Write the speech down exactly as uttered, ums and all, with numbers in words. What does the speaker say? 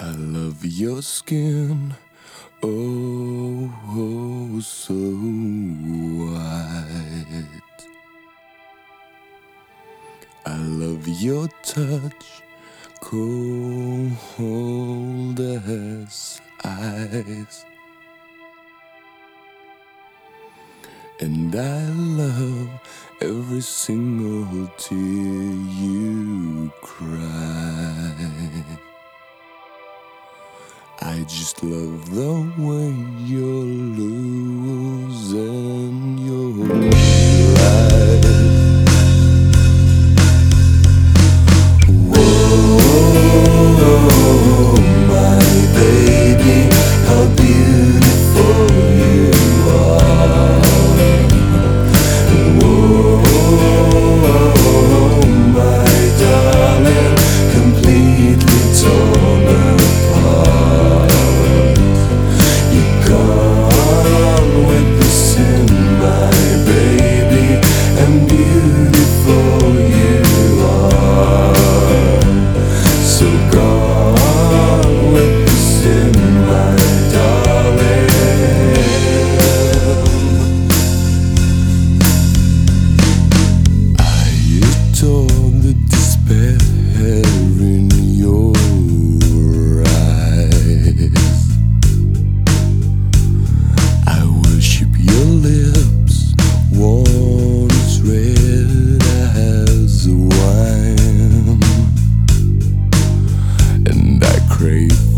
I love your skin, oh, oh so white. I love your touch, cold as ice. And I love every single tear you cry. I just love the way you're losing your life. Whoa, my baby, how beautiful you are. Whoa, my darling, completely torn apart. You're gone with the sin, my baby, and beautiful you are. So gone with the sin, my darling. I adore the despair in your eyes. I worship your lips, once red as wine, and I crave